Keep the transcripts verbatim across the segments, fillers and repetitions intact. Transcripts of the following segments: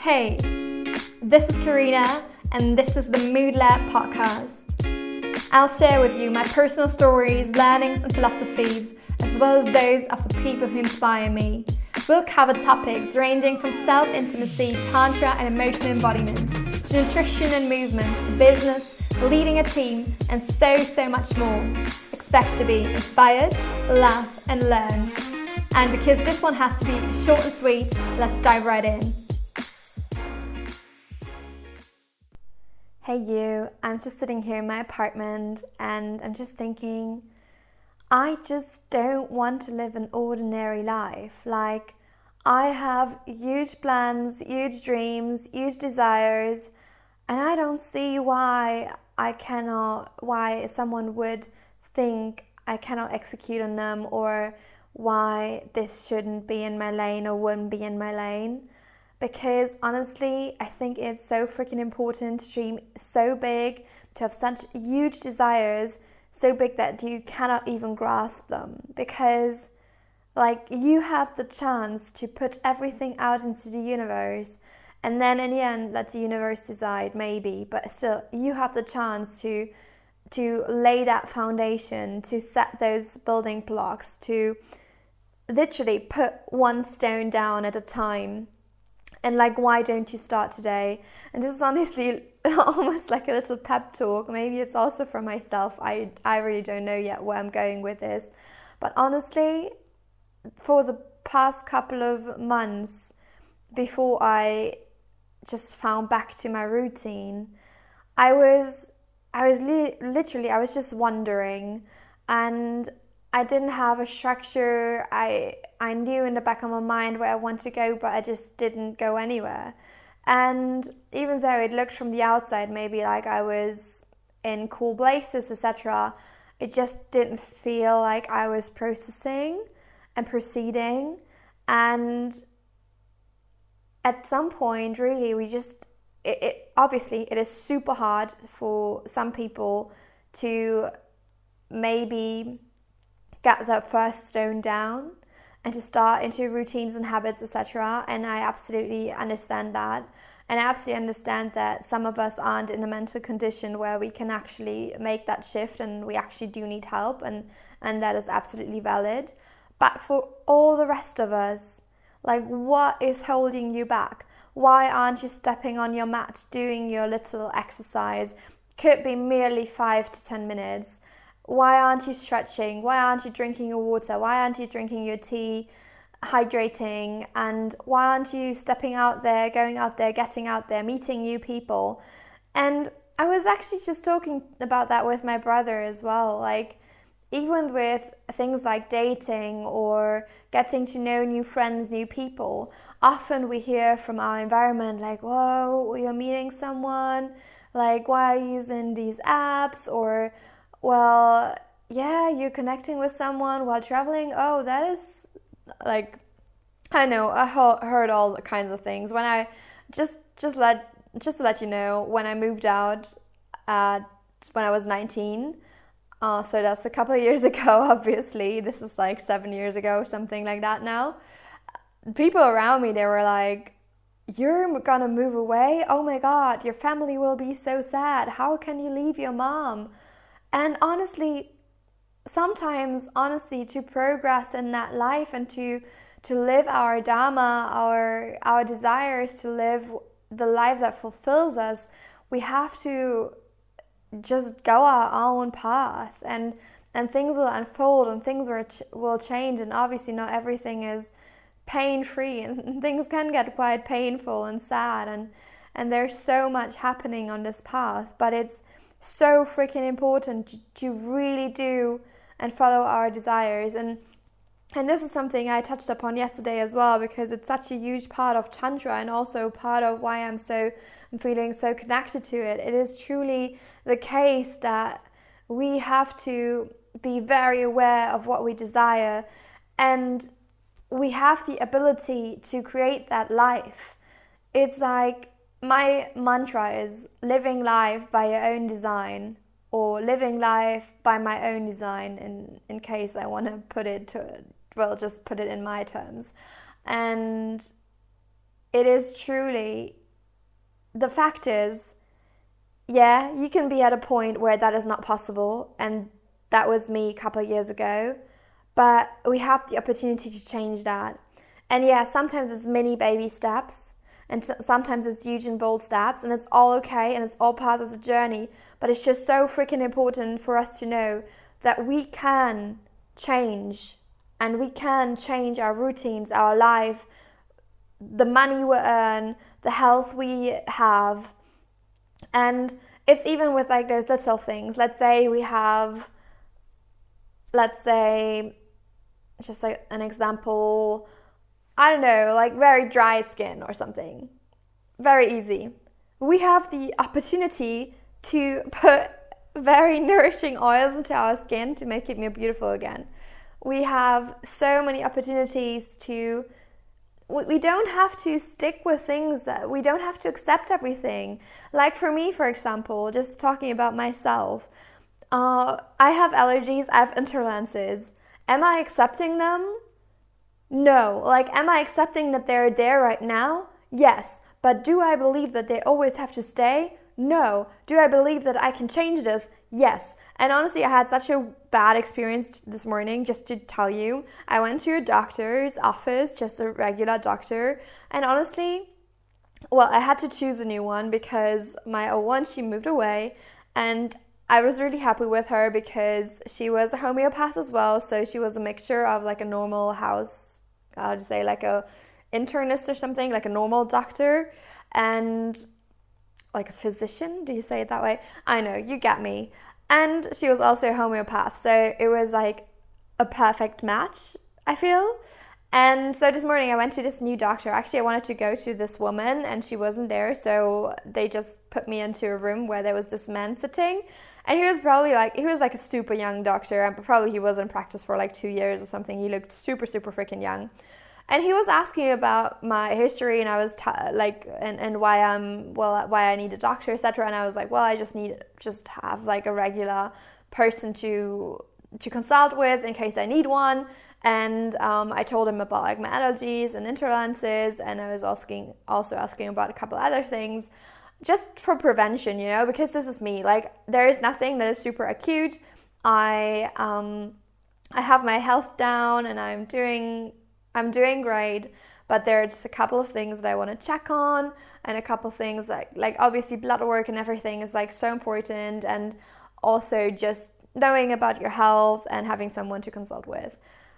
Hey, this is Karina, and this is the Mood Lab podcast. I'll share with you my personal stories, learnings, and philosophies, as well as those of the people who inspire me. We'll cover topics ranging from self-intimacy, tantra, and emotional embodiment, to nutrition and movement, to business, leading a team, and so, so much more. Expect to be inspired, laugh, and learn. And because this one has to be short and sweet, let's dive right in. Hey you, I'm just sitting here in my apartment and I'm just thinking, I just don't want to live an ordinary life. Like, I have huge plans, huge dreams, huge desires, and I don't see why I cannot, why someone would think I cannot execute on them, or why this shouldn't be in my lane or wouldn't be in my lane. Because honestly, I think it's so freaking important to dream so big, to have such huge desires, so big that you cannot even grasp them. Because like, you have the chance to put everything out into the universe, and then in the end let the universe decide, maybe, but still you have the chance to to lay that foundation, to set those building blocks, to literally put one stone down at a time. And like, why don't you start today? And this is honestly almost like a little pep talk. Maybe it's also for myself. I, I really don't know yet where I'm going with this. But honestly, for the past couple of months, before I just found back to my routine, I was, I was li- literally, I was just wondering, and I didn't have a structure. I I knew in the back of my mind where I want to go, but I just didn't go anywhere. And even though it looked from the outside maybe like I was in cool places, et cetera, it just didn't feel like I was processing and proceeding. And at some point, really, we just, it, it obviously it is super hard for some people to maybe get that first stone down and to start into routines and habits, et cetera. And I absolutely understand that. And I absolutely understand that some of us aren't in a mental condition where we can actually make that shift, and we actually do need help, and, and that is absolutely valid. But for all the rest of us, like, what is holding you back? Why aren't you stepping on your mat, doing your little exercise? Could be merely five to ten minutes. Why aren't you stretching? Why aren't you drinking your water? Why aren't you drinking your tea, hydrating? And why aren't you stepping out there, going out there, getting out there, meeting new people? And I was actually just talking about that with my brother as well. Like, even with things like dating or getting to know new friends, new people, often we hear from our environment like, whoa, you're meeting someone, like, why are you using these apps? Or, well, yeah, you're connecting with someone while traveling. Oh, that is, like, I know, I ho- heard all kinds of things. When I, just just let just to let you know, when I moved out at, when I was nineteen, uh, so that's a couple of years ago, obviously. This is like seven years ago, something like that now. People around me, they were like, you're gonna move away? Oh my God, your family will be so sad. How can you leave your mom? And honestly, sometimes, honestly, to progress in that life and to to live our dharma, our our desires, to live the life that fulfills us, we have to just go our own path, and and things will unfold, and things will ch- will change, and obviously not everything is pain-free, and things can get quite painful and sad, and and there's so much happening on this path, but it's so freaking important to really do and follow our desires. And and this is something I touched upon yesterday as well, because it's such a huge part of Tantra, and also part of why I'm so I'm feeling so connected to it. It is truly the case that we have to be very aware of what we desire, and we have the ability to create that life. It's like, my mantra is living life by your own design, or living life by my own design, in, in case I want to put it to, well, just put it in my terms. And it is truly, the fact is, yeah, you can be at a point where that is not possible, and that was me a couple of years ago, but we have the opportunity to change that. And yeah, sometimes it's mini baby steps, and sometimes it's huge and bold steps, and it's all okay, and it's all part of the journey. But it's just so freaking important for us to know that we can change, and we can change our routines, our life, the money we earn, the health we have. And it's even with like those little things. Let's say we have, let's say, just like an example, I don't know, like very dry skin or something. Very easy. We have the opportunity to put very nourishing oils into our skin to make it more beautiful again. We have so many opportunities to, we don't have to stick with things, that we don't have to accept everything. Like for me, for example, just talking about myself, uh, I have allergies, I have intolerances. Am I accepting them? No. Like, am I accepting that they're there right now? Yes. But do I believe that they always have to stay? No. Do I believe that I can change this? Yes. And honestly, I had such a bad experience this morning, just to tell you. I went to a doctor's office, just a regular doctor, and honestly, well, I had to choose a new one because my old one, she moved away, and I was really happy with her because she was a homeopath as well, so she was a mixture of like a normal house, I would say like a internist or something, like a normal doctor, and like a physician, do you say it that way? I know, you get me. And she was also a homeopath, so it was like a perfect match, I feel. And so this morning I went to this new doctor. Actually, I wanted to go to this woman and she wasn't there, so they just put me into a room where there was this man sitting. And he was probably like, he was like a super young doctor, and probably he was in practice for like two years or something. He looked super, super freaking young. And he was asking about my history, and I was t- like, and, and why I'm, well, why I need a doctor, et cetera. And I was like, well, I just need, just have like a regular person to, to consult with in case I need one. And um, I told him about like my allergies and intolerances, and I was asking, also asking about a couple other things, just for prevention, you know, because this is me. Like, there is nothing that is super acute. I um, I have my health down, and I'm doing I'm doing great. But there are just a couple of things that I want to check on, and a couple of things like like obviously blood work and everything is like so important, and also just knowing about your health and having someone to consult with.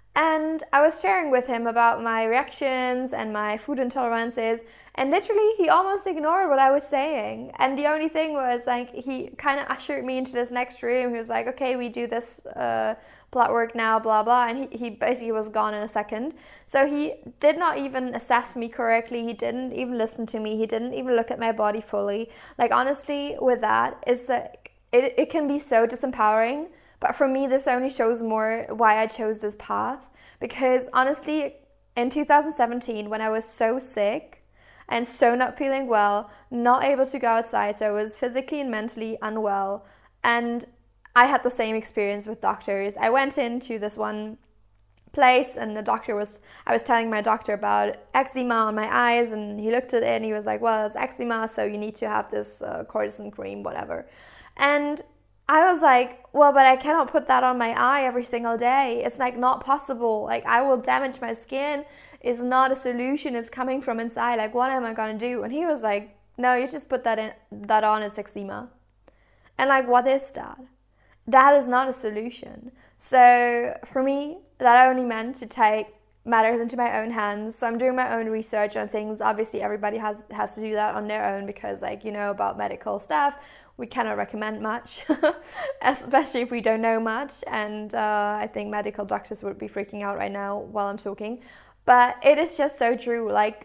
And I was sharing with him about my reactions and my food intolerances, and literally he almost ignored what I was saying. And the only thing was like, he kind of ushered me into this next room. He was like, okay, we do this uh, blood work now, blah, blah. And he, he basically was gone in a second. So he did not even assess me correctly. He didn't even listen to me. He didn't even look at my body fully. Like, honestly, with that, it's like, it, it can be so disempowering. But for me, this only shows more why I chose this path. Because honestly, in two thousand seventeen, when I was so sick and so not feeling well, not able to go outside, so I was physically and mentally unwell, and I had the same experience with doctors. I went into this one place, and the doctor was, I was telling my doctor about eczema on my eyes, and he looked at it and he was like, well, it's eczema, so you need to have this uh, cortisone cream, whatever. And I was like, well, but I cannot put that on my eye every single day. It's like not possible. Like, I will damage my skin. It's not a solution. It's coming from inside. Like, what am I going to do? And he was like, no, you just put that in, that on, it's eczema. And like, what is that? That is not a solution. So for me, that only meant to take matters into my own hands. So I'm doing my own research on things. Obviously, everybody has, has to do that on their own because, like, you know, about medical stuff, we cannot recommend much, especially if we don't know much. And uh, I think medical doctors would be freaking out right now while I'm talking. But it is just so true. Like,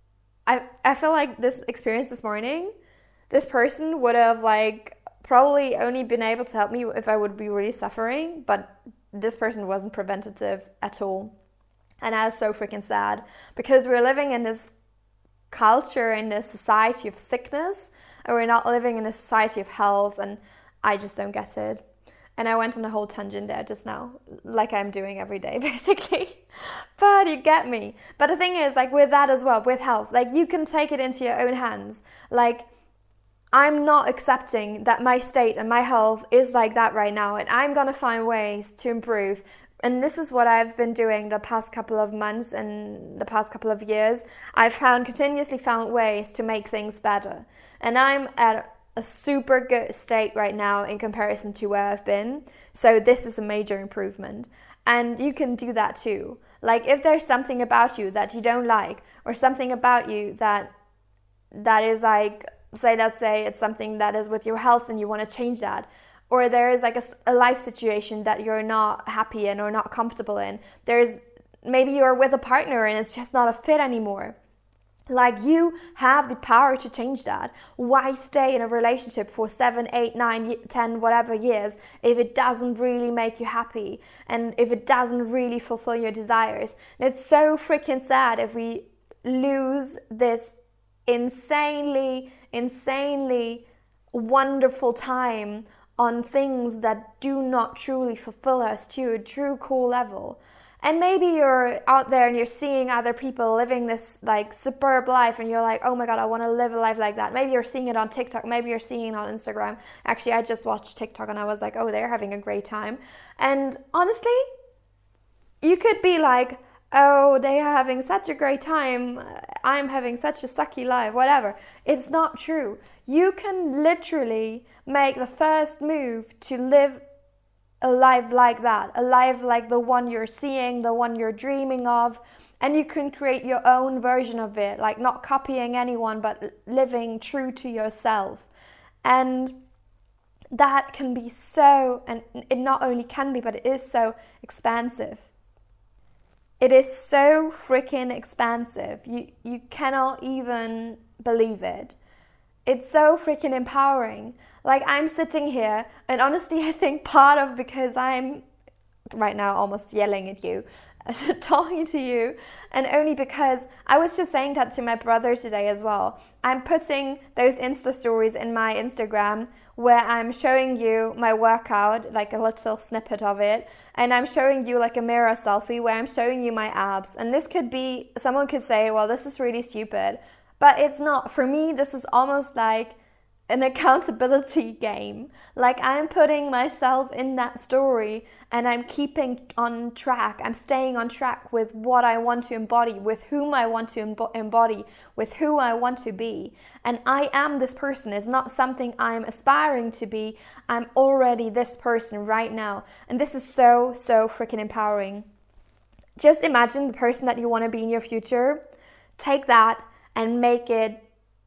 I, I feel like this experience this morning, this person would have, like, probably only been able to help me if I would be really suffering. But this person wasn't preventative at all. And that is so freaking sad, because we're living in this culture, in this society of sickness, and we're not living in a society of health, and I just don't get it. And I went on a whole tangent there just now, like I'm doing every day, basically. But you get me. But the thing is, like with that as well, with health, like you can take it into your own hands. Like I'm not accepting that my state and my health is like that right now, and I'm gonna find ways to improve. And this is what I've been doing the past couple of months and the past couple of years. I've found continuously found ways to make things better. And I'm at a super good state right now in comparison to where I've been. So this is a major improvement. And you can do that too. Like if there's something about you that you don't like, or something about you that that is like, say, let's say it's something that is with your health and you want to change that, or there is like a, a life situation that you're not happy in or not comfortable in. There's maybe you're with a partner and it's just not a fit anymore. Like you have the power to change that. Why stay in a relationship for seven, eight, nine, ten, whatever years if it doesn't really make you happy and if it doesn't really fulfill your desires? And it's so freaking sad if we lose this insanely, insanely wonderful time on things that do not truly fulfill us to a true core level. And maybe you're out there and you're seeing other people living this like superb life and you're like, oh my God, I want to live a life like that. Maybe you're seeing it on TikTok. Maybe you're seeing it on Instagram. Actually, I just watched TikTok and I was like, oh, they're having a great time. And honestly, you could be like, oh, they are having such a great time. I'm having such a sucky life, whatever. It's not true. You can literally make the first move to live a life like that, a life like the one you're seeing, the one you're dreaming of, and you can create your own version of it, like not copying anyone, but living true to yourself. And that can be so, and it not only can be, but it is so expansive. It is so freaking expansive. You, you cannot even believe it. It's so freaking empowering. Like I'm sitting here and honestly I think part of because I'm right now almost yelling at you, talking to you, and only because I was just saying that to my brother today as well. I'm putting those Insta stories in my Instagram where I'm showing you my workout, like a little snippet of it, and I'm showing you like a mirror selfie where I'm showing you my abs. And this could be, someone could say, well, this is really stupid. But it's not. For me, this is almost like an accountability game. Like I'm putting myself in that story and I'm keeping on track. I'm staying on track with what I want to embody, with whom I want to embo- embody, with who I want to be. And I am this person. It's not something I'm aspiring to be. I'm already this person right now. And this is so, so freaking empowering. Just imagine the person that you want to be in your future. Take that and make it,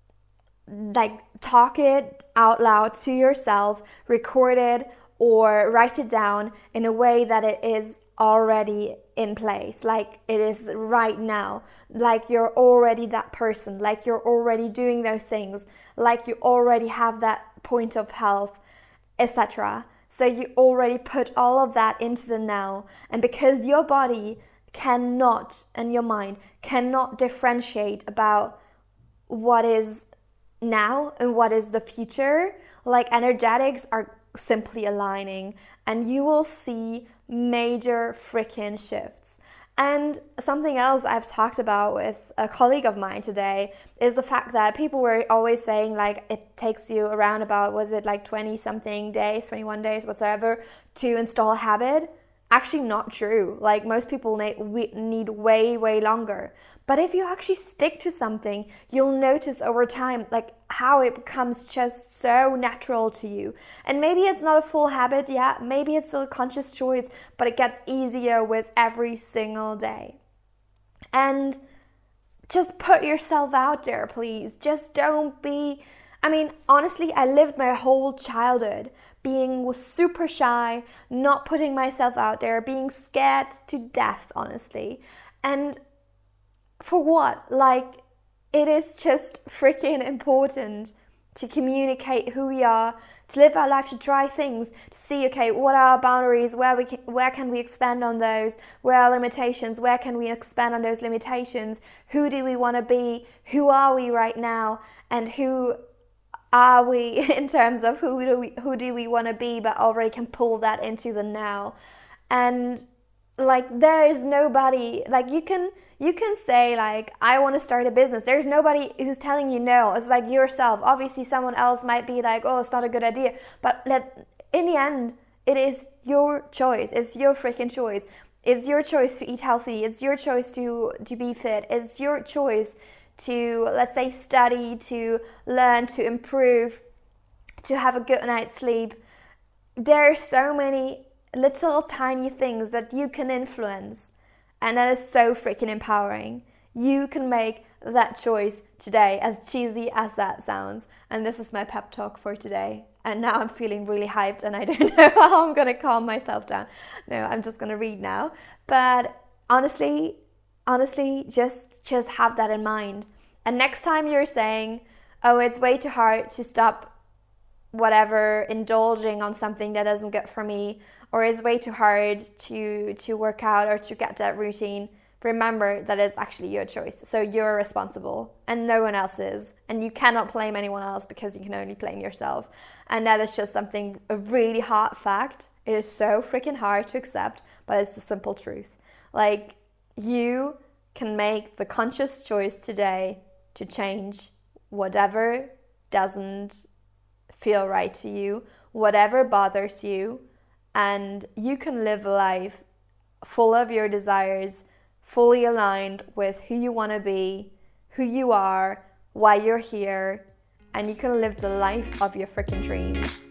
like talk it out loud to yourself, record it or write it down in a way that it is already in place, like it is right now, like you're already that person, like you're already doing those things, like you already have that point of health, et cetera. So you already put all of that into the now, and because your body cannot, and your mind cannot differentiate about what is now and what is the future, like energetics are simply aligning and you will see major freaking shifts. And something else I've talked about with a colleague of mine today is the fact that people were always saying like it takes you around about, was it like twenty something days, twenty-one days, whatsoever, to install a habit. Actually not true. Like most people need, need way, way longer. But if you actually stick to something, you'll notice over time like how it becomes just so natural to you. And maybe it's not a full habit yet, maybe it's still a conscious choice, but it gets easier with every single day. And just put yourself out there, please. Just don't be, I mean, honestly, I lived my whole childhood being super shy, not putting myself out there, being scared to death, honestly. And for what? Like, it is just freaking important to communicate who we are, to live our life, to try things, to see, okay, what are our boundaries, where we can, where can we expand on those, where are limitations, where can we expand on those limitations, who do we want to be, who are we right now, and who are we in terms of who do we who do we want to be, but already can pull that into the now. And like there is nobody, like you can you can say like I want to start a business. There's nobody who's telling you no. It's like yourself. Obviously someone else might be like, oh, it's not a good idea, but let in the end it is your choice. It's your freaking choice. It's your choice to eat healthy. It's your choice to to be fit. It's your choice to, let's say, study, to learn, to improve, to have a good night's sleep. There are so many little tiny things that you can influence, and that is so freaking empowering. You can make that choice today, as cheesy as that sounds. And this is my pep talk for today. And now I'm feeling really hyped and I don't know how I'm gonna calm myself down. No, I'm just gonna read now. But honestly, honestly, just just have that in mind. And next time you're saying, oh, it's way too hard to stop whatever, indulging on something that isn't good for me, or it's way too hard to to work out or to get that routine, remember that it's actually your choice. So you're responsible and no one else is. And you cannot blame anyone else because you can only blame yourself. And that is just something, a really hard fact. It is so freaking hard to accept, but it's the simple truth. Like, you can make the conscious choice today to change whatever doesn't feel right to you, whatever bothers you, and you can live a life full of your desires, fully aligned with who you want to be, who you are, why you're here, and you can live the life of your freaking dreams.